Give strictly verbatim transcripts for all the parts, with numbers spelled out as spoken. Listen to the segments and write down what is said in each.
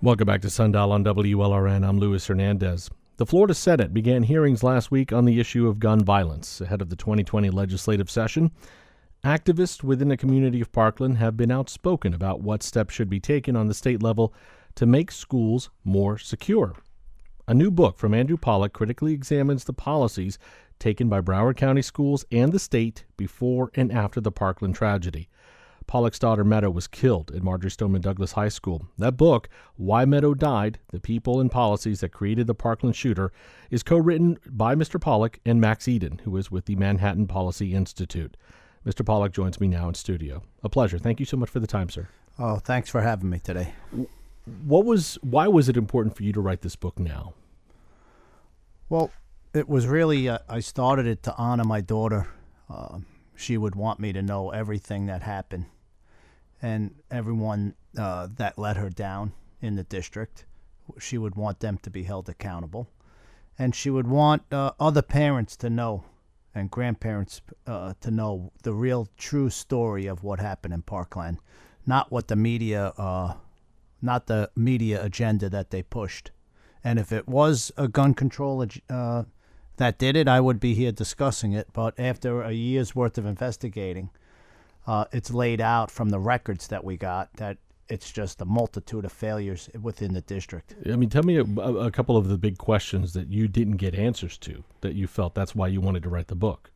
Welcome back to Sundial on W L R N. I'm Luis Hernandez. The Florida Senate began hearings last week on the issue of gun violence ahead of the twenty twenty legislative session. Activists within the community of Parkland have been outspoken about what steps should be taken on the state level to make schools more secure. A new book from Andrew Pollack critically examines the policies taken by Broward County schools and the state before and after the Parkland tragedy. Pollack's daughter Meadow was killed at Marjory Stoneman Douglas High School. That book, Why Meadow Died, The People and Policies That Created the Parkland Shooter, is co-written by Mister Pollack and Max Eden, who is with the Manhattan Policy Institute. Mister Pollack joins me now in studio. A pleasure. Thank you so much for the time, sir. Oh, thanks for having me today. What was, why was it important for you to write this book now? Well, it was really, uh, I started it to honor my daughter. Uh, she would want me to know everything that happened and everyone uh, that let her down in the district. She would want them to be held accountable. And she would want uh, other parents to know and grandparents uh, to know the real true story of what happened in Parkland, not what the media, uh, not the media agenda that they pushed. And if it was a gun control uh, that did it, I would be here discussing it. But after a year's worth of investigating, uh, it's laid out from the records that we got that it's just a multitude of failures within the district. I mean, tell me a, a couple of the big questions that you didn't get answers to, that you felt that's why you wanted to write the book.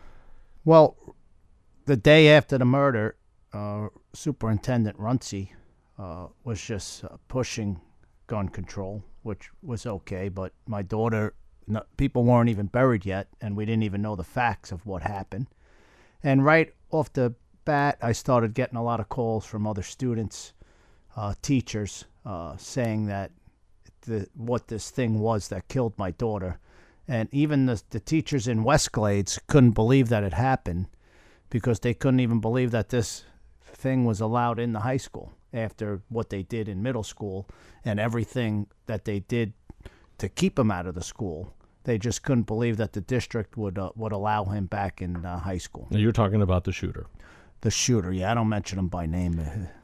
Well, the day after the murder, uh, Superintendent Runcie uh, was just uh, pushing gun control, which was okay, but my daughter, no, people weren't even buried yet, and we didn't even know the facts of what happened. And right off the bat, I started getting a lot of calls from other students, uh, teachers, uh, saying that the, what this thing was that killed my daughter. And even the, the teachers in Westglades couldn't believe that it happened because they couldn't even believe that this thing was allowed in the high school after what they did in middle school and everything that they did to keep him out of the school. They just couldn't believe that the district would uh, would allow him back in uh, high school. Now, you're talking about the shooter. The shooter, yeah. I don't mention him by name.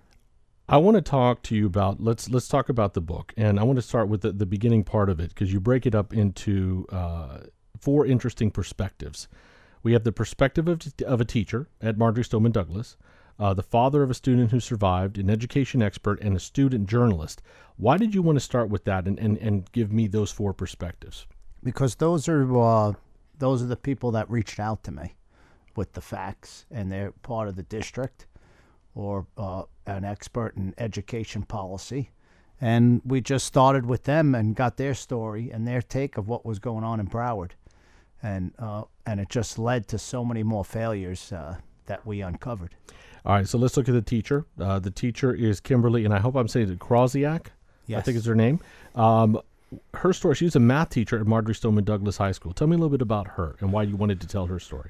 I want to talk to you about, let's let's talk about the book. And I want to start with the, the beginning part of it because you break it up into uh, four interesting perspectives. We have the perspective of, of a teacher at Marjory Stoneman Douglas, uh, the father of a student who survived, an education expert, and a student journalist. Why did you want to start with that and, and, and give me those four perspectives? Because those are uh, those are the people that reached out to me with the facts, and they're part of the district or uh, an expert in education policy. And we just started with them and got their story and their take of what was going on in Broward. And uh, and it just led to so many more failures uh, that we uncovered. All right, so let's look at the teacher. Uh, the teacher is Kimberly, and I hope I'm saying it, Krosiak, Yes. I think is her name. Um, her story, she's a math teacher at Marjory Stoneman Douglas High School. Tell me a little bit about her and why you wanted to tell her story.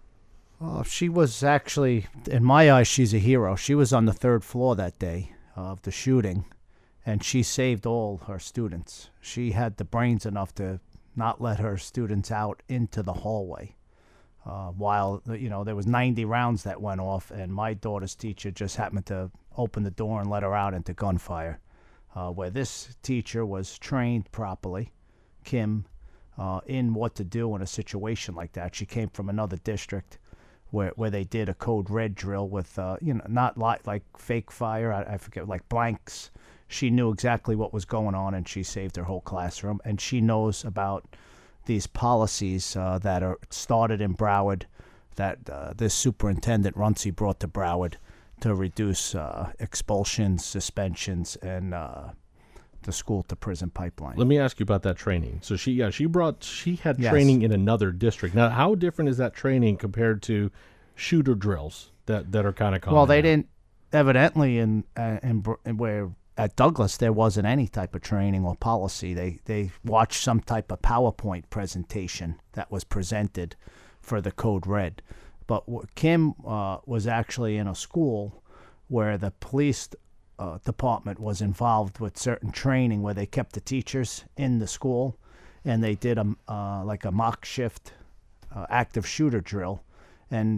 Uh, she was actually, in my eyes, she's a hero. She was on the third floor that day of the shooting, and she saved all her students. She had the brains enough to not let her students out into the hallway. Uh, while, you know, there was ninety rounds that went off, and my daughter's teacher just happened to open the door and let her out into gunfire. Uh, where this teacher was trained properly, Kim, uh, in what to do in a situation like that. She came from another district where where they did a code red drill with, uh, you know, not like, like fake fire, I, I forget, like blanks. She knew exactly what was going on, and she saved her whole classroom. And she knows about these policies uh, that are started in Broward that uh, this superintendent Runcie brought to Broward to reduce uh, expulsions, suspensions, and uh, the school to prison pipeline. Let me ask you about that training. So she, yeah, she brought, she had Yes. training in another district. Now, how different is that training compared to shooter drills that, that are kind of common? Well, they now? didn't, evidently, in, uh, in, Br- in where at Douglas there wasn't any type of training or policy. They they watched some type of PowerPoint presentation that was presented for the Code Red. But Kim uh, was actually in a school where the police uh, department was involved with certain training where they kept the teachers in the school, and they did a uh, like a mock shift uh, active shooter drill. And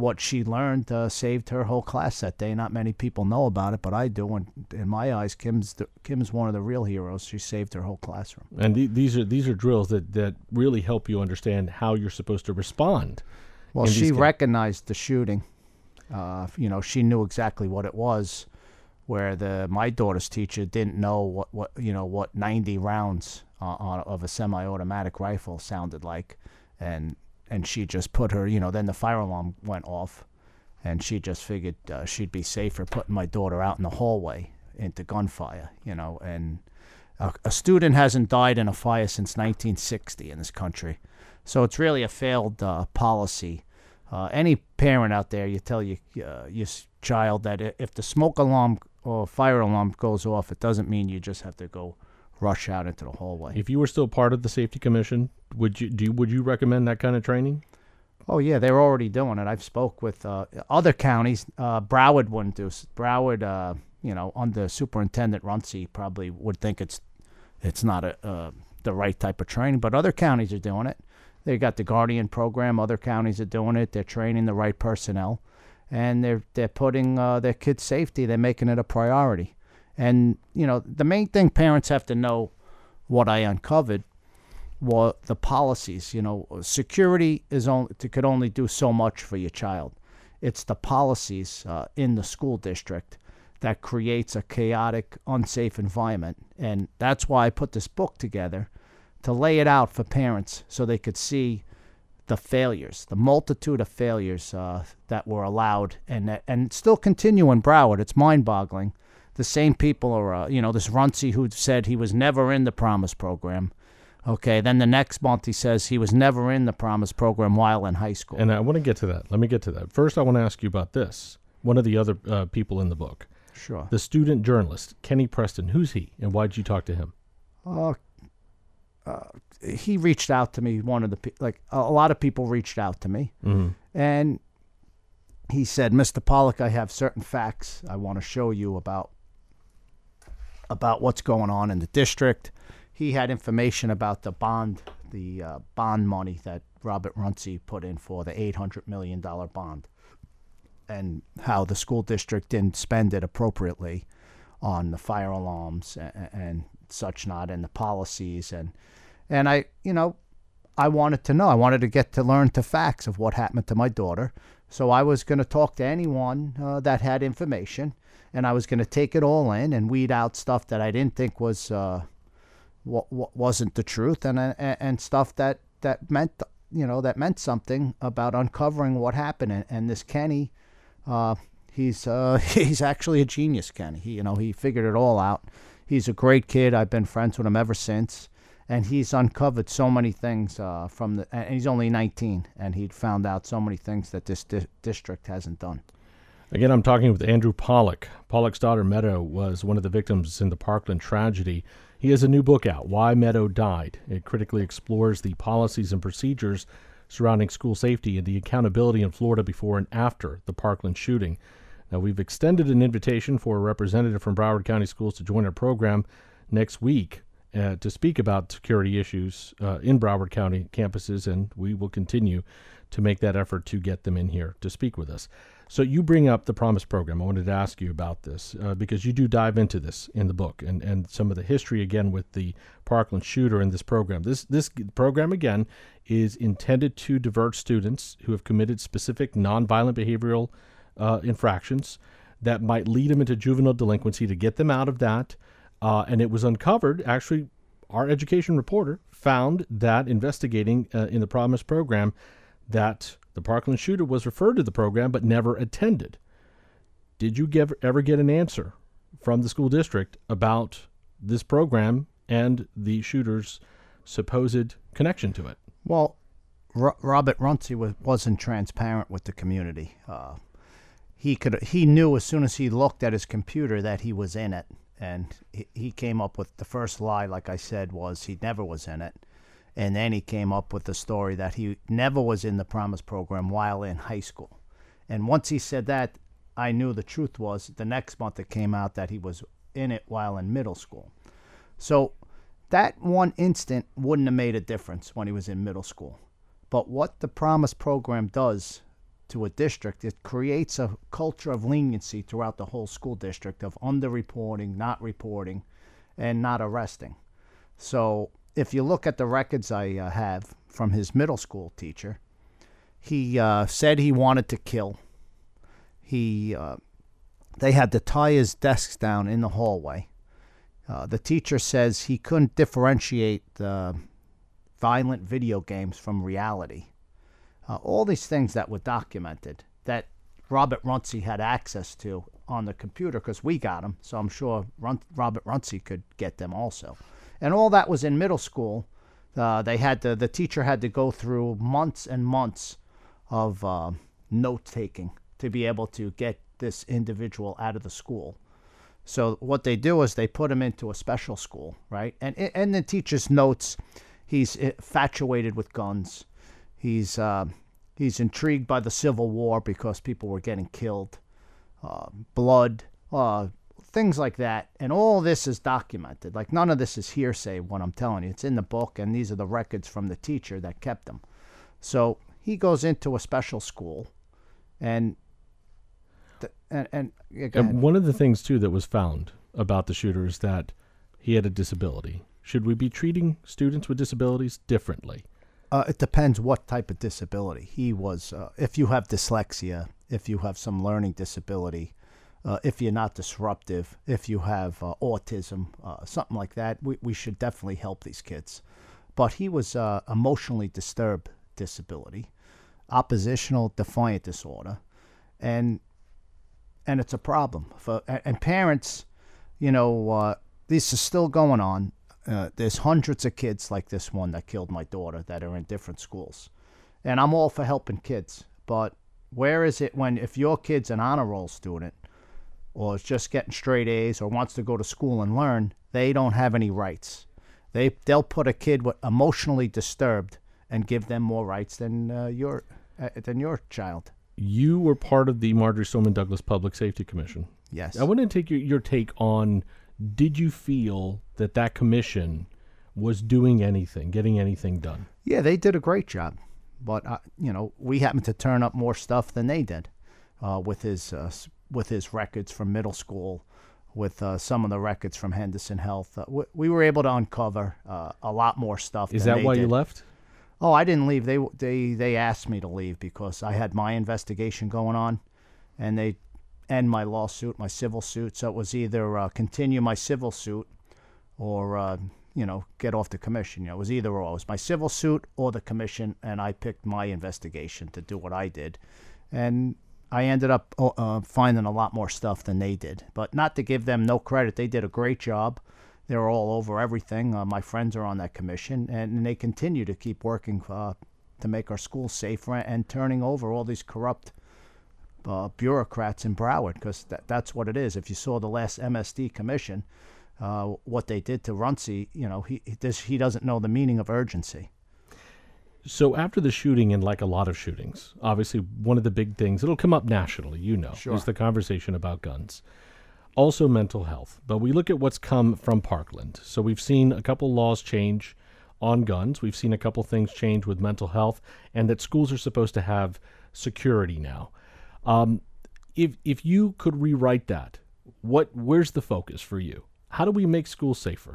what she learned uh, saved her whole class that day. Not many people know about it, but I do. And in my eyes, Kim's the, Kim's one of the real heroes. She saved her whole classroom. And th- these are these are drills that, that really help you understand how you're supposed to respond. Well, she recognized the shooting. Uh, you know, she knew exactly what it was. Where the my daughter's teacher didn't know what, what you know what ninety rounds uh, on, of a semi-automatic rifle sounded like, and and she just put her, you know, then the fire alarm went off, and she just figured uh, she'd be safer putting my daughter out in the hallway into gunfire, you know, and a, a student hasn't died in a fire since nineteen sixty in this country, so it's really a failed uh, policy. Uh, any parent out there, you tell your uh, your child that if the smoke alarm or fire alarm goes off, it doesn't mean you just have to go rush out into the hallway. If you were still part of the safety commission, would you do? Would you recommend that kind of training? Oh yeah, they're already doing it. I've spoke with uh, other counties. Uh, Broward wouldn't do. Broward, uh, you know, under Superintendent Runcie, probably would think it's it's not a uh, the right type of training. But other counties are doing it. They got the Guardian program. Other counties are doing it. They're training the right personnel, and they're they're putting uh, their kids' safety. They're making it a priority. And you know, the main thing parents have to know, what I uncovered, were the policies. You know, security is only could only do so much for your child. It's the policies uh, in the school district that creates a chaotic, unsafe environment, and that's why I put this book together, to lay it out for parents so they could see the failures, the multitude of failures uh, that were allowed and that, and still continue in Broward. It's mind-boggling. The same people are, uh, you know, this Runcie who said he was never in the Promise program. Okay, then the next month he says he was never in the Promise program while in high school. And I want to get to that. Let me get to that. First, I want to ask you about this. One of the other uh, people in the book. Sure. The student journalist, Kenny Preston. Who's he, and why did you talk to him? Uh, uh, he reached out to me. One of the pe- like a lot of people reached out to me, mm-hmm. and he said, "Mister Pollack, I have certain facts I want to show you about about what's going on in the district." He had information about the bond, the uh, bond money that Robert Runcie put in for the eight hundred million dollars bond, and how the school district didn't spend it appropriately on the fire alarms and, and such not, and the policies. And, and I, you know, I wanted to know. I wanted to get to learn the facts of what happened to my daughter. So I was going to talk to anyone uh, that had information, and I was going to take it all in and weed out stuff that I didn't think was uh, what, what wasn't the truth, and, and and stuff that that meant, you know, that meant something about uncovering what happened. And, and this Kenny, uh, he's uh, he's actually a genius, Kenny. He, you know, he figured it all out. He's a great kid. I've been friends with him ever since, and he's uncovered so many things uh, from the. And he's only nineteen, and he'd found out so many things that this di- district hasn't done. Again, I'm talking with Andrew Pollack. Pollack's daughter, Meadow, was one of the victims in the Parkland tragedy. He has a new book out, Why Meadow Died. It critically explores the policies and procedures surrounding school safety and the accountability in Florida before and after the Parkland shooting. Now, we've extended an invitation for a representative from Broward County Schools to join our program next week uh, to speak about security issues uh, in Broward County campuses, and we will continue to make that effort to get them in here to speak with us. So you bring up the Promise program. I wanted to ask you about this uh, because you do dive into this in the book, and, and some of the history, again, with the Parkland shooter in this program. This this program, again, is intended to divert students who have committed specific nonviolent behavioral uh, infractions that might lead them into juvenile delinquency, to get them out of that. Uh, and it was uncovered, actually, our education reporter found that investigating uh, in the Promise program that the Parkland shooter was referred to the program but never attended. Did you give, ever get an answer from the school district about this program and the shooter's supposed connection to it? Well, R- Robert Runcie was, wasn't transparent with the community. Uh, he could he knew as soon as he looked at his computer that he was in it, and he, he came up with the first lie, like I said, was he never was in it. And then he came up with the story that he never was in the Promise program while in high school. And once he said that, I knew the truth was the next month it came out that he was in it while in middle school. So that one instant wouldn't have made a difference when he was in middle school. But what the Promise program does to a district, it creates a culture of leniency throughout the whole school district of underreporting, not reporting, and not arresting. So if you look at the records I uh, have from his middle school teacher, he uh, said he wanted to kill. He, uh, they had to tie his desks down in the hallway. Uh, the teacher says he couldn't differentiate the violent video games from reality. Uh, all these things that were documented that Robert Runcie had access to on the computer because we got them, so I'm sure Run- Robert Runcie could get them also. And all that was in middle school. Uh, they had to, the teacher had to go through months and months of uh, note-taking to be able to get this individual out of the school. So what they do is they put him into a special school, right? And in the teacher's notes, he's infatuated with guns. He's uh, he's intrigued by the Civil War because people were getting killed, uh, blood, uh, things like that. And all this is documented. Like none of this is hearsay, what I'm telling you. It's in the book, and these are the records from the teacher that kept them. So he goes into a special school, and th- and, and, yeah, go ahead. And one of the things, too, that was found about the shooter is that he had a disability. Should we be treating students with disabilities differently? Uh, it depends what type of disability. He was, uh, if you have dyslexia, if you have some learning disability, uh, if you're not disruptive, if you have uh, autism, uh, something like that, we, we should definitely help these kids. But he was uh, emotionally disturbed disability, oppositional defiant disorder, and and it's a problem. For, and parents, you know, uh, this is still going on. Uh, there's hundreds of kids like this one that killed my daughter that are in different schools. And I'm all for helping kids. But where is it when if your kid's an honor roll student or is just getting straight A's or wants to go to school and learn, they don't have any rights. They, they'll put a kid with emotionally disturbed and give them more rights than, uh, your, uh, than your child. You were part of the Marjory Stoneman Douglas Public Safety Commission. Yes. I want to take your, your take on, did you feel that that commission was doing anything, getting anything done? Yeah, they did a great job. But, uh, you know, we happened to turn up more stuff than they did uh, with his uh, with his records from middle school, with uh, some of the records from Henderson Health. Uh, we, we were able to uncover uh, a lot more stuff. Is than that they why did. you left? Oh, I didn't leave. They they they asked me to leave because I had my investigation going on, and they end my lawsuit, my civil suit. So it was either uh, continue my civil suit or uh, you know, get off the commission. You know, it was either or. It was my civil suit or the commission, and I picked my investigation to do what I did, and I ended up uh, finding a lot more stuff than they did. But not to give them no credit, they did a great job. They were all over everything. Uh, my friends are on that commission, and, and they continue to keep working uh, to make our schools safer and turning over all these corrupt uh, bureaucrats in Broward, because that, that's what it is. If you saw the last M S D commission, uh, what they did to Runcie, you know, he he, this, he doesn't know the meaning of urgency. So after the shooting, and like a lot of shootings, obviously one of the big things, it'll come up nationally, you know, Sure. is the conversation about guns. Also mental health. But we look at what's come from Parkland. So we've seen a couple laws change on guns. We've seen a couple things change with mental health, and that schools are supposed to have security now. Um, if if you could rewrite that, what where's the focus for you? How do we make schools safer?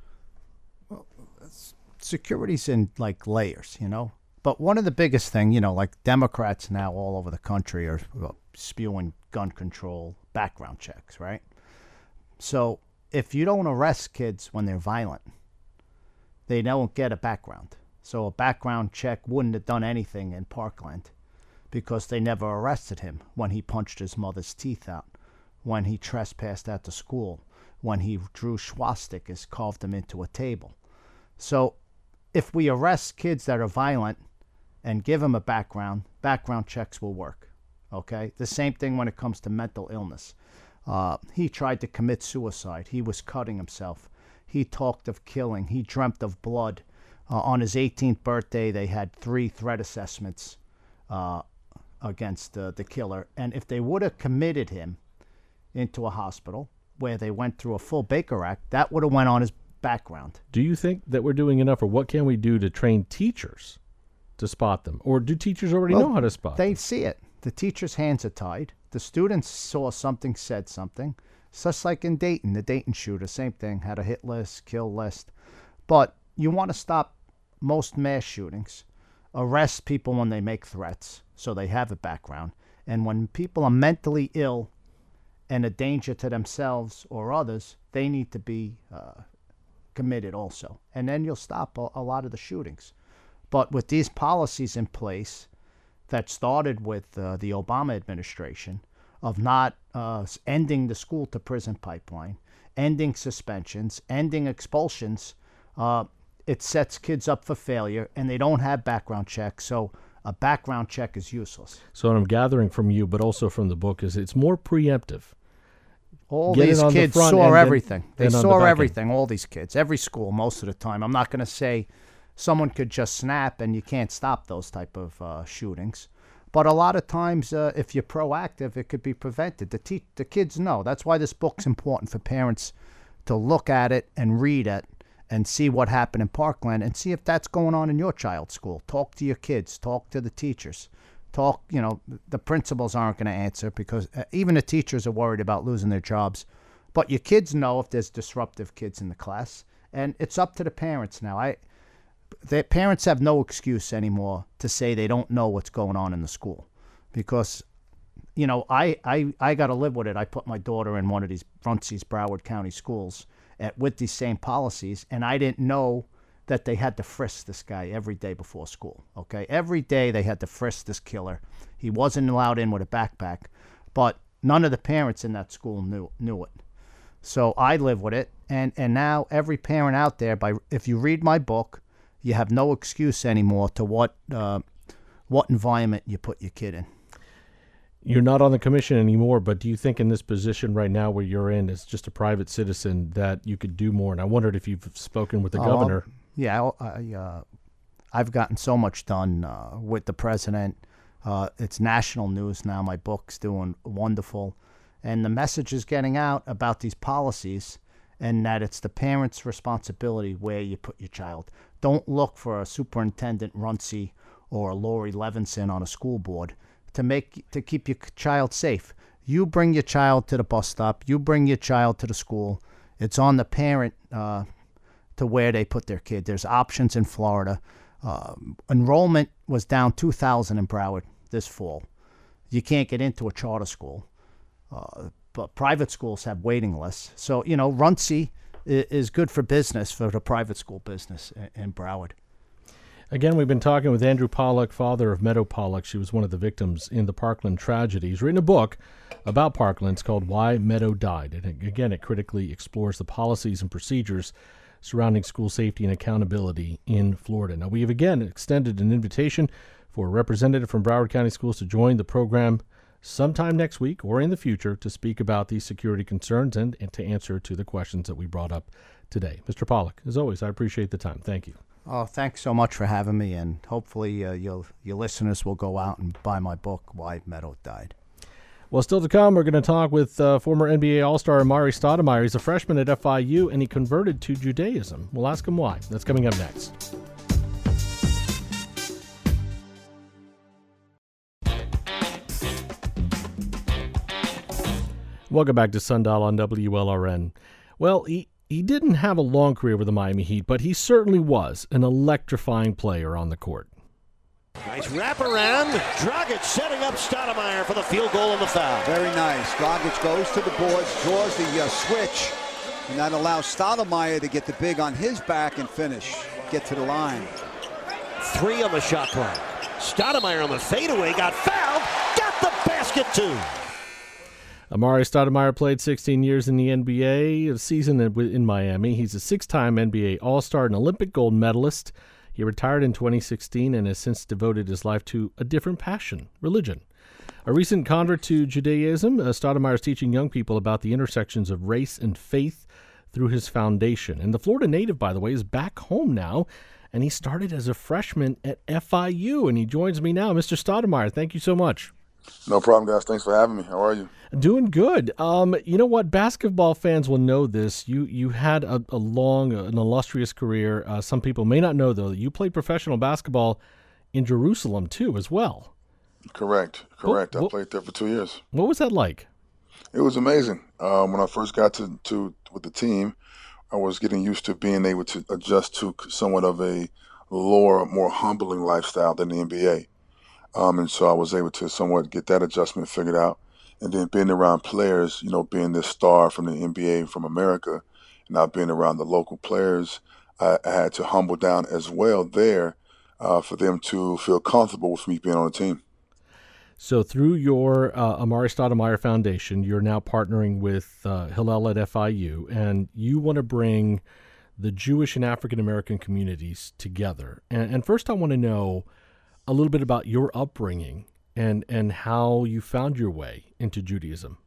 Security's in like layers, you know. But one of the biggest thing, you know, like Democrats now all over the country are spewing gun control, background checks, right? So if you don't arrest kids when they're violent, they don't get a background. So a background check wouldn't have done anything in Parkland because they never arrested him when he punched his mother's teeth out, when he trespassed at the school, when he drew swastikas, carved them into a table. So if we arrest kids that are violent and give them a background, background checks will work, okay? The same thing when it comes to mental illness. Uh, he tried to commit suicide. He was cutting himself. He talked of killing. He dreamt of blood. Uh, on his eighteenth birthday, they had three threat assessments uh, against uh, the killer. And if they would have committed him into a hospital where they went through a full Baker Act, that would have went on his background. Do you think that we're doing enough, or what can we do to train teachers to spot them? Or do teachers already Well, know how to spot They them? see it. the teacher's hands are tied. The students saw something, said something. It's just like in Dayton, the Dayton shooter, same thing, had a hit list, kill list. But you want to stop most mass shootings, arrest people when they make threats so they have a background. And when people are mentally ill and a danger to themselves or others, they need to be uh, committed also. And then you'll stop a, a lot of the shootings. But with these policies in place that started with uh, the Obama administration of not uh, ending the school to prison pipeline, ending suspensions, ending expulsions, uh, it sets kids up for failure, and they don't have background checks. So a background check is useless. So what I'm gathering from you, but also from the book, is it's more preemptive. All Get these the kids front saw end everything. and- They and on the saw back end. everything, all these kids, every school, most of the time. I'm not going to say someone could just snap and you can't stop those type of uh, shootings. But a lot of times, uh, if you're proactive, it could be prevented. The, te- the kids know. That's why this book's important for parents to look at it and read it and see what happened in Parkland and see if that's going on in your child's school. Talk to your kids. Talk to the teachers. Talk, you know, the principals aren't going to answer because uh, even the teachers are worried about losing their jobs. But your kids know if there's disruptive kids in the class. And it's up to the parents now. I, the parents have no excuse anymore to say they don't know what's going on in the school. Because, you know, I, I, I got to live with it. I put my daughter in one of these Runcie's Broward County schools at, with these same policies, and I didn't know that they had to frisk this guy every day before school, okay? Every day they had to frisk this killer. He wasn't allowed in with a backpack, but none of the parents in that school knew knew it. So I live with it, and, and now every parent out there, by if you read my book, you have no excuse anymore to what uh, what environment you put your kid in. You're not on the commission anymore, but do you think in this position right now where you're in as just a private citizen that you could do more? And I wondered if you've spoken with the Uh, governor. Yeah, I, I, uh, I've gotten so much done uh, with the president. Uh, it's national news now. My book's doing wonderful. And the message is getting out about these policies and that it's the parent's responsibility where you put your child. Don't look for a Superintendent Runcie or a Lori Levinson on a school board to make to keep your child safe. You bring your child to the bus stop. You bring your child to the school. It's on the parent uh, to where they put their kid. There's options in Florida. Uh, enrollment was down two thousand in Broward this fall. You can't get into a charter school. Uh, but private schools have waiting lists. So, you know, Runcie is, is good for business, for the private school business in, in Broward. Again, we've been talking with Andrew Pollock, father of Meadow Pollock. She was one of the victims in the Parkland tragedy. He's written a book about Parkland. It's called Why Meadow Died. And again, it critically explores the policies and procedures surrounding school safety and accountability in Florida. Now, we have again extended an invitation for a representative from Broward County Schools to join the program sometime next week or in the future to speak about these security concerns and, and to answer to the questions that we brought up today. Mister Pollock, as always, I appreciate the time. Thank you. Oh, thanks so much for having me, and hopefully uh, you'll, your listeners will go out and buy my book, Why Meadow Died. Well, still to come, we're going to talk with uh, former N B A All-Star Amari Stoudemire. He's a freshman at F I U, and he converted to Judaism. We'll ask him why. That's coming up next. Welcome back to Sundial on W L R N. Well, he, he didn't have a long career with the Miami Heat, but he certainly was an electrifying player on the court. Nice wraparound. Dragic setting up Stoudemire for the field goal and the foul. Very nice. Dragic goes to the boards, draws the uh, switch, and that allows Stoudemire to get the big on his back and finish, get to the line. Three on the shot clock. Stoudemire on the fadeaway, got fouled, got the basket too. Amari Stoudemire played sixteen years in the N B A, a season in Miami. He's a six-time N B A All-Star and Olympic gold medalist. He retired in twenty sixteen and has since devoted his life to a different passion, religion. A recent convert to Judaism, uh, Stoudemire is teaching young people about the intersections of race and faith through his foundation. And the Florida native, by the way, is back home now, and he started as a freshman at F I U, and he joins me now. Mister Stoudemire, thank you so much. No problem, guys. Thanks for having me. How are you? Doing good. Um, you know what? Basketball fans will know this. You you had a, a long, an illustrious career. Uh, some people may not know, though, that you played professional basketball in Jerusalem, too, as well. Correct, What, correct. I what, played there for two years. what was that like? It was amazing. Um, when I first got to, to with the team, I was getting used to being able to adjust to somewhat of a lower, more humbling lifestyle than the N B A. Um, and so I was able to somewhat get that adjustment figured out. And then being around players, you know, being this star from the N B A from America, now being around the local players, I, I had to humble down as well there uh, for them to feel comfortable with me being on the team. So through your uh, Amari Stoudemire Foundation, you're now partnering with uh, Hillel at F I U, and you want to bring the Jewish and African American communities together. And, and first, I want to know a little bit about your upbringing and and how you found your way into Judaism.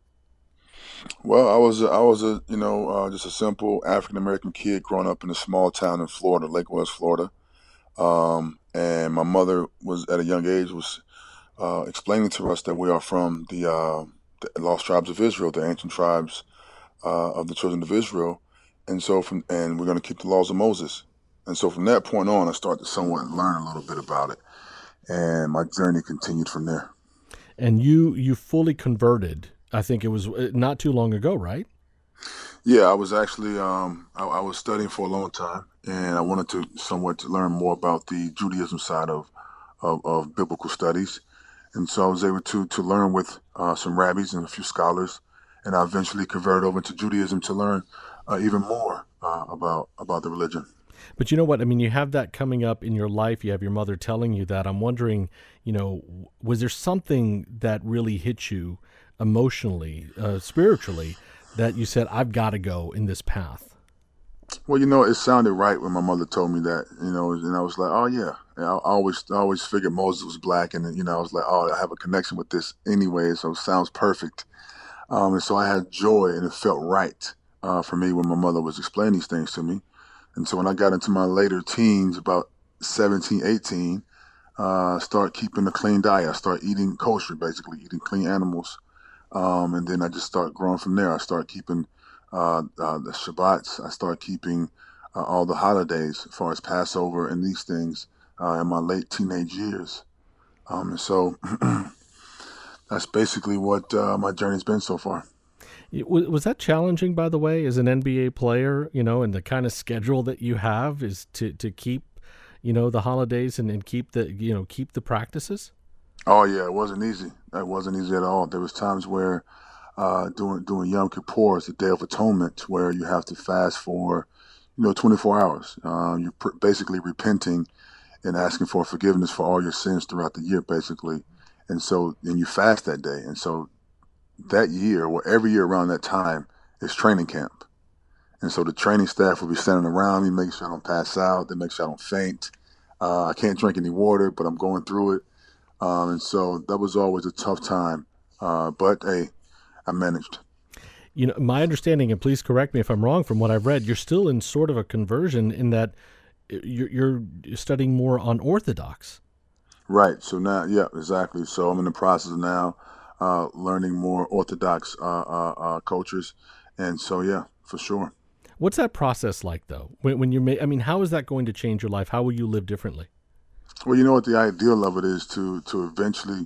Well, I was I was a you know uh, just a simple African American kid growing up in a small town in Florida, Lake West, Florida. Um, and my mother was at a young age was uh, explaining to us that we are from the, uh, the lost tribes of Israel, the ancient tribes uh, of the children of Israel, and so from and we're going to keep the laws of Moses. And so from that point on, I started to somewhat learn a little bit about it, and my journey continued from there. And you you fully converted. I think it was uh, not too long ago, right? Yeah, I was actually um, I, I was studying for a long time, and I wanted to somewhat to learn more about the Judaism side of of, of biblical studies, and so I was able to to learn with uh, some rabbis and a few scholars, and I eventually converted over to Judaism to learn uh, even more uh, about about the religion. But you know what? I mean, you have that coming up in your life. You have your mother telling you that. I'm wondering, you know, was there something that really hit you emotionally, uh, spiritually, that you said, I've got to go in this path? Well, you know, it sounded right when my mother told me that, you know, and I was like, oh yeah. And I always, I always figured Moses was black, and you know, I was like, oh, I have a connection with this anyway, so it sounds perfect. Um, and so I had joy, and it felt right uh, for me when my mother was explaining these things to me. And so when I got into my later teens, about seventeen, eighteen, uh, start keeping a clean diet. I start eating kosher, basically eating clean animals. Um, and then I just start growing from there. I start keeping uh, uh, the Shabbats. I start keeping uh, all the holidays as far as Passover and these things uh, in my late teenage years. Um, and so that's basically what uh, my journey's been so far. Was, was that challenging, by the way, as an N B A player, you know, and the kind of schedule that you have is to, to keep, you know, the holidays and, and keep the, you know, keep the practices? Oh yeah, it wasn't easy. It wasn't easy at all. There was times where uh, doing doing Yom Kippur, is the Day of Atonement, where you have to fast for, you know, twenty-four hours. Uh, you're pr- basically repenting and asking for forgiveness for all your sins throughout the year, basically. And so, and you fast that day. And so that year, or every year around that time, is training camp. And so the training staff will be standing around me, making sure I don't pass out, they make sure I don't faint. Uh, I can't drink any water, but I'm going through it. Um, and so that was always a tough time. Uh, but hey, I managed. You know, my understanding, and please correct me if I'm wrong from what I've read, you're still in sort of a conversion in that you're, you're studying more unorthodox. Right. So now, yeah, exactly. So I'm in the process now uh, learning more Orthodox uh, uh, uh, cultures. And so, yeah, for sure. What's that process like, though? When, when you're, ma- I mean, how is that going to change your life? How will you live differently? Well, you know what the ideal of it is to to eventually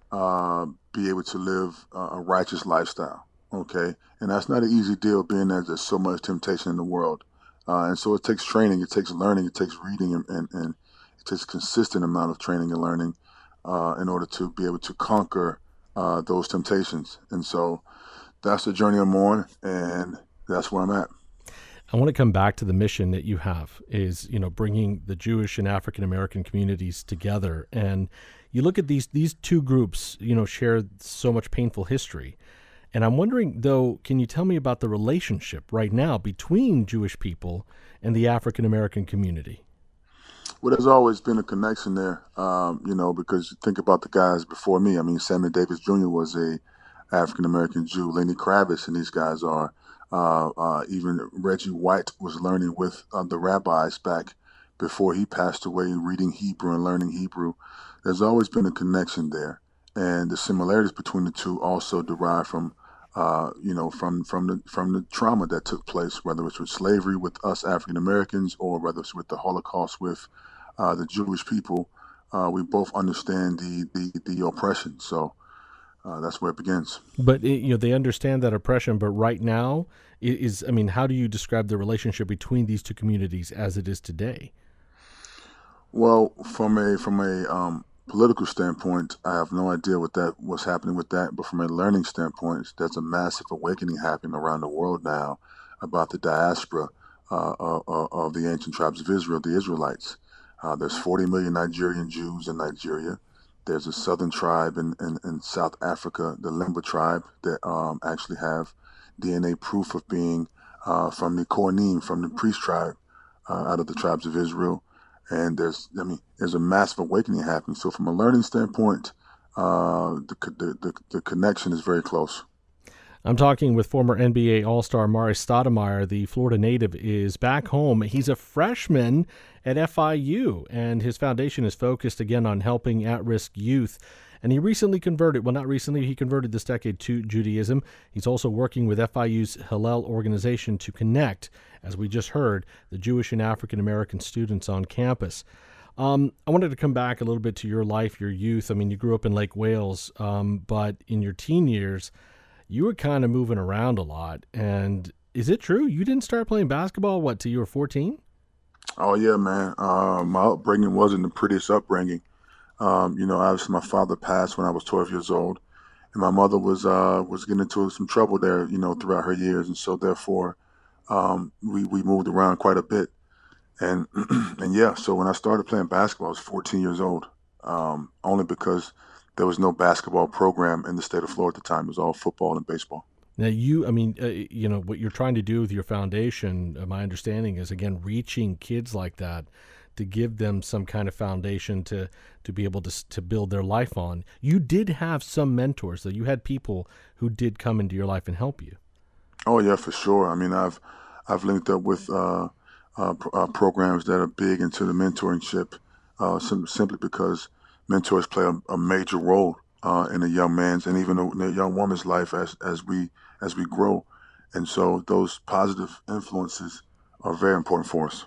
uh, be able to live a a righteous lifestyle. Okay, and that's not an easy deal, being that there's so much temptation in the world, uh, and so it takes training, it takes learning, it takes reading, and, and, and it takes consistent amount of training and learning uh, in order to be able to conquer uh, those temptations. And so that's the journey I'm on, and that's where I'm at. I want to come back to the mission that you have is, you know, bringing the Jewish and African American communities together. And you look at these these two groups, you know, share so much painful history. And I'm wondering, though, can you tell me about the relationship right now between Jewish people and the African American community? Well, there's always been a connection there, um, you know, because you think about the guys before me. I mean, Sammy Davis Junior was a African American Jew. Lenny Kravitz and these guys are. Uh, uh, even Reggie White was learning with uh, the rabbis back before he passed away, reading Hebrew and learning Hebrew. There's always been a connection there, and the similarities between the two also derive from, uh, you know, from from the from the trauma that took place, whether it's with slavery with us African Americans or whether it's with the Holocaust with uh, the Jewish people. uh, we both understand the the, the oppression. So uh, that's where it begins. But it, you know, they understand that oppression. But right now, it is I mean, how do you describe the relationship between these two communities as it is today? Well, from a from a um, political standpoint, I have no idea what that what's happening with that. But from a learning standpoint, there's a massive awakening happening around the world now about the diaspora uh, uh, uh, of the ancient tribes of Israel, the Israelites. Uh, there's forty million Nigerian Jews in Nigeria. There's a southern tribe in, in, in South Africa, the Limba tribe, that um, actually have D N A proof of being uh, from the Kohanim, from the priest tribe, uh, out of the tribes of Israel. And there's, I mean, there's a massive awakening happening. So from a learning standpoint, uh, the, the, the, the connection is very close. I'm talking with former N B A All-Star Mari Stoudemire. The Florida native is back home. He's a freshman at F I U, and his foundation is focused again on helping at-risk youth. And he recently converted, well, not recently, he converted this decade to Judaism. He's also working with F I U's Hillel organization to connect, as we just heard, the Jewish and African-American students on campus. Um, I wanted to come back a little bit to your life, your youth. I mean, you grew up in Lake Wales, um, but in your teen years, you were kind of moving around a lot. And is it true you didn't start playing basketball, what, till you were fourteen? Oh, yeah, man. Uh, my upbringing wasn't the prettiest upbringing. Um, you know, obviously my father passed when I was twelve years old, and my mother was uh, was getting into some trouble there, you know, throughout her years. And so therefore, um, we, we moved around quite a bit. And, and yeah, so when I started playing basketball, I was fourteen years old, um, only because there was no basketball program in the state of Florida at the time. It was all football and baseball. Now, you, I mean, uh, you know, what you're trying to do with your foundation, uh, my understanding is, again, reaching kids like that to give them some kind of foundation to, to be able to to build their life on. You did have some mentors, though. You had people who did come into your life and help you. Oh, yeah, for sure. I mean, I've I've linked up with uh, uh, pr- uh, programs that are big into the mentorship, uh, sim- simply because mentors play a, a major role uh, in a young man's and even a, a young woman's life as as we as we grow. And so those positive influences are very important for us.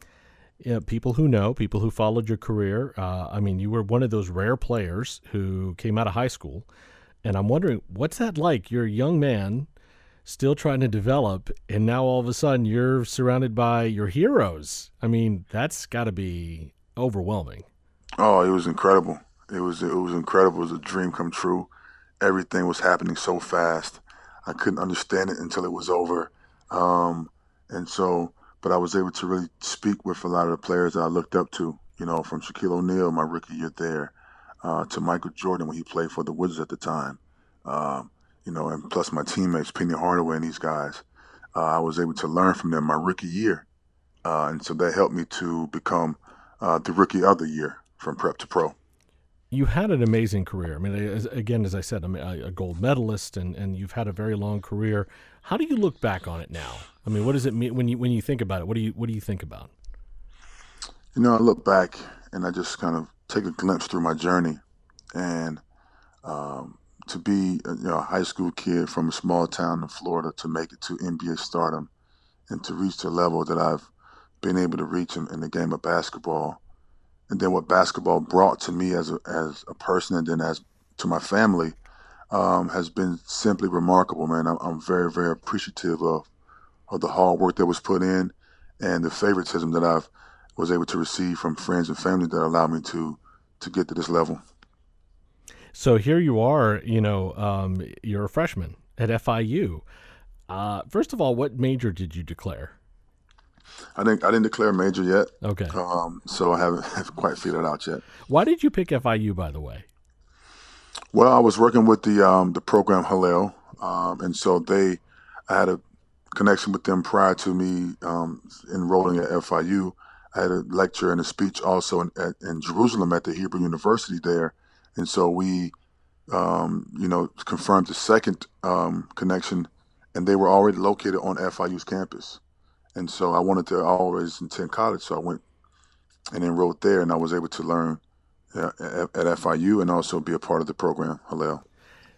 Yeah, people who know, people who followed your career. Uh, I mean, you were one of those rare players who came out of high school. And I'm wondering, what's that like? You're a young man still trying to develop, and now all of a sudden you're surrounded by your heroes. I mean, that's got to be overwhelming. Oh, it was incredible. It was it was incredible. It was a dream come true. Everything was happening so fast. I couldn't understand it until it was over. Um, and so, but I was able to really speak with a lot of the players that I looked up to, you know, from Shaquille O'Neal, my rookie year there, uh, to Michael Jordan when he played for the Wizards at the time. Um, you know, and plus my teammates, Penny Hardaway and these guys. Uh, I was able to learn from them my rookie year. Uh, and so that helped me to become uh, the rookie of the year from prep to pro. You had an amazing career. I mean, as, again, as I said, I'm a, a gold medalist, and, and you've had a very long career. How do you look back on it now? I mean, what does it mean when you when you think about it? What do you what do you think about? You know, I look back and I just kind of take a glimpse through my journey, and um, to be a, you know, a high school kid from a small town in Florida to make it to N B A stardom and to reach the level that I've been able to reach in, in the game of basketball. And then what basketball brought to me as a, as a person and then as to my family um, has been simply remarkable, man. I'm, I'm very, very appreciative of, of the hard work that was put in and the favoritism that I've was able to receive from friends and family that allowed me to to get to this level. So here you are, you know, um, you're a freshman at F I U. Uh, first of all, what major did you declare? I didn't I didn't declare a major yet. Okay. Um, so I haven't, haven't quite figured it out yet. Why did you pick F I U, by the way? Well, I was working with the um, the program Hillel, um, and so they I had a connection with them prior to me um, enrolling at F I U. I had a lecture and a speech also in, at, in Jerusalem at the Hebrew University there, and so we, um, you know, confirmed the second um, connection, and they were already located on F I U's campus. And so I wanted to always attend college, so I went and enrolled there, and I was able to learn uh, at, at F I U and also be a part of the program, Hillel.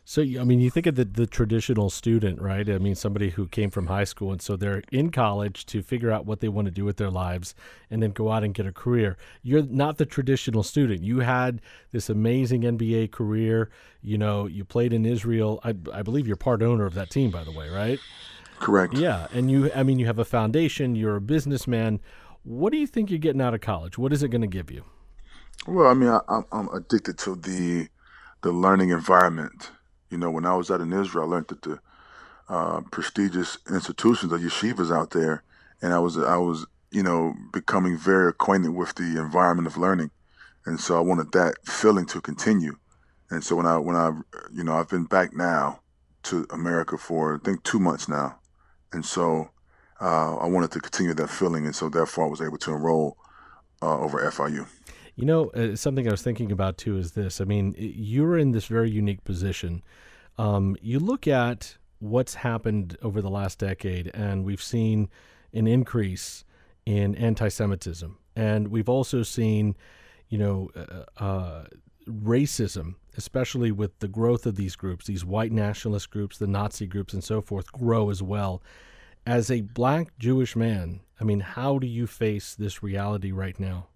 So, I mean, you think of the, the traditional student, right? I mean, somebody who came from high school, and so they're in college to figure out what they want to do with their lives and then go out and get a career. You're not the traditional student. You had this amazing N B A career. You know, you played in Israel. I, I believe you're part owner of that team, by the way, right? Correct. Yeah, and you, I mean, you have a foundation. You're a businessman. What do you think you're getting out of college? What is it going to give you? Well, I mean, I, I'm, I'm addicted to the the learning environment. You know, when I was out in Israel, I learned at the uh, prestigious institutions of yeshivas out there, and I was I was you know becoming very acquainted with the environment of learning, and so I wanted that feeling to continue. And so when I when I you know I've been back now to America for I think two months now, and so uh, I wanted to continue that feeling, and so therefore I was able to enroll uh, over F I U. You know, uh, something I was thinking about, too, is this. I mean, you're in this very unique position. Um, you look at what's happened over the last decade, and we've seen an increase in anti-Semitism. And we've also seen, you know, uh, uh, racism, especially with the growth of these groups, these white nationalist groups, the Nazi groups, and so forth, grow as well. As a black Jewish man, I mean, how do you face this reality right now?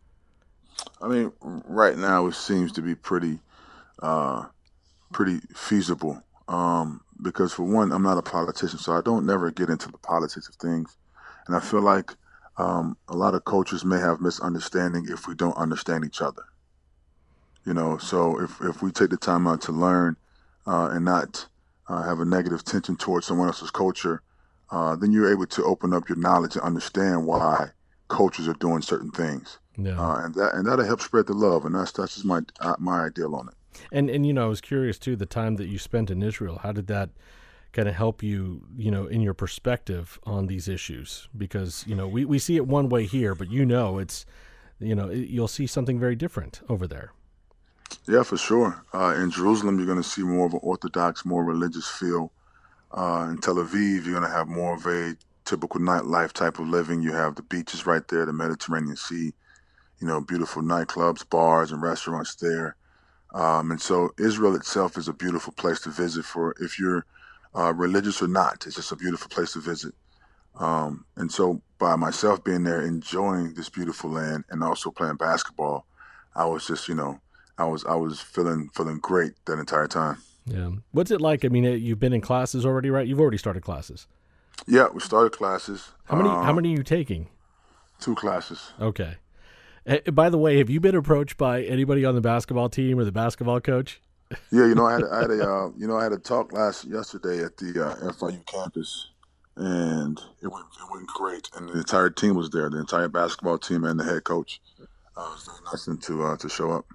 I mean, right now it seems to be pretty, uh, pretty feasible. Um, because for one, I'm not a politician, so I don't never get into the politics of things, and I feel like um, a lot of coaches may have misunderstanding if we don't understand each other. You know, so if if we take the time out to learn uh, and not uh, have a negative tension towards someone else's culture, uh, then you're able to open up your knowledge and understand why coaches are doing certain things. Yeah. Uh, and that and that'll help spread the love, and that's that's just my uh, my ideal on it. And and you know, I was curious too, the time that you spent in Israel. How did that kind of help you, you know, in your perspective on these issues? Because you know, we, we see it one way here, but you know, it's you know, it, you'll see something very different over there. Yeah, for sure. Uh, in Jerusalem, you're going to see more of an Orthodox, more religious feel. Uh, in Tel Aviv, you're going to have more of a typical nightlife type of living. You have the beaches right there, the Mediterranean Sea. You know, beautiful nightclubs, bars, and restaurants there. Um, and so Israel itself is a beautiful place to visit for if you're uh, religious or not. It's just a beautiful place to visit. Um, and so by myself being there, enjoying this beautiful land and also playing basketball, I was just, you know, I was I was feeling feeling great that entire time. Yeah. What's it like? I mean, you've been in classes already, right? You've already started classes. Yeah, we started classes. How many? Um, how many are you taking? Two classes. Okay. Uh, by the way, have you been approached by anybody on the basketball team or the basketball coach? Yeah, you know, I had, I had a uh, you know I had a talk last yesterday at the uh, F I U campus, and it went it went great, and the entire team was there, the entire basketball team and the head coach. Uh, it was very nice of them to uh, to show up.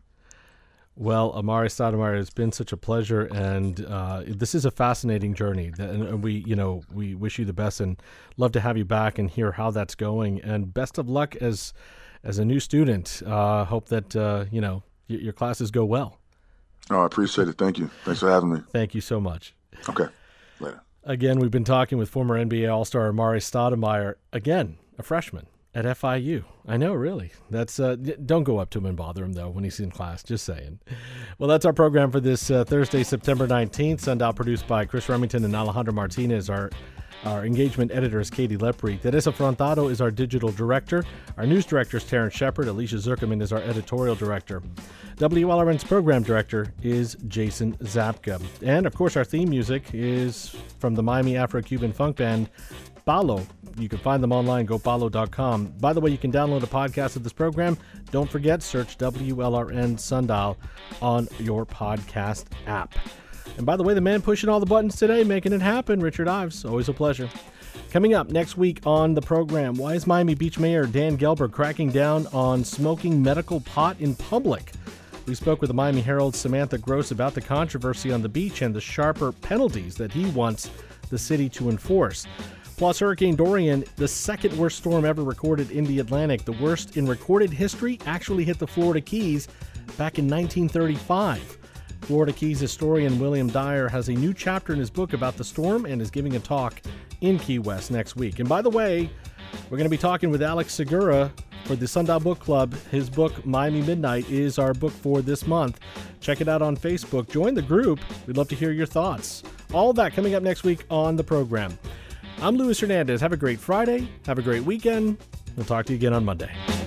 Well, Amar'e Stoudemire, it's been such a pleasure, and uh, this is a fascinating journey. And we, you know, we wish you the best, and love to have you back and hear how that's going. And best of luck as as a new student. Uh, hope that uh, you know y- your classes go well. Oh, I appreciate it. Thank you. Thanks for having me. Thank you so much. Okay, later. Again, we've been talking with former N B A All-Star Amar'e Stoudemire. Again, a freshman at F I U. I know, really. That's uh, don't go up to him and bother him, though, when he's in class. Just saying. Well, that's our program for this uh, Thursday, September nineteenth. Sundial produced by Chris Remington and Alejandro Martinez. Our our engagement editor is Katie Lepre. Teresa Frontado is our digital director. Our news director is Terrence Shepard. Alicia Zuckerman is our editorial director. W L R N's program director is Jason Zapka. And, of course, our theme music is from the Miami Afro-Cuban funk band Palo. You can find them online, go palo dot com. By the way, you can download a podcast of this program. Don't forget, search W L R N Sundial on your podcast app. And by the way, the man pushing all the buttons today, making it happen, Richard Ives. Always a pleasure. Coming up next week on the program, why is Miami Beach Mayor Dan Gelber cracking down on smoking medical pot in public? We spoke with the Miami Herald's Samantha Gross about the controversy on the beach and the sharper penalties that he wants the city to enforce. Plus, Hurricane Dorian, the second worst storm ever recorded in the Atlantic, the worst in recorded history, actually hit the Florida Keys back in nineteen thirty-five. Florida Keys historian William Dyer has a new chapter in his book about the storm and is giving a talk in Key West next week. And by the way, we're going to be talking with Alex Segura for the Sundial Book Club. His book, Miami Midnight, is our book for this month. Check it out on Facebook. Join the group. We'd love to hear your thoughts. All that coming up next week on the program. I'm Luis Hernandez. Have a great Friday. Have a great weekend. We'll talk to you again on Monday.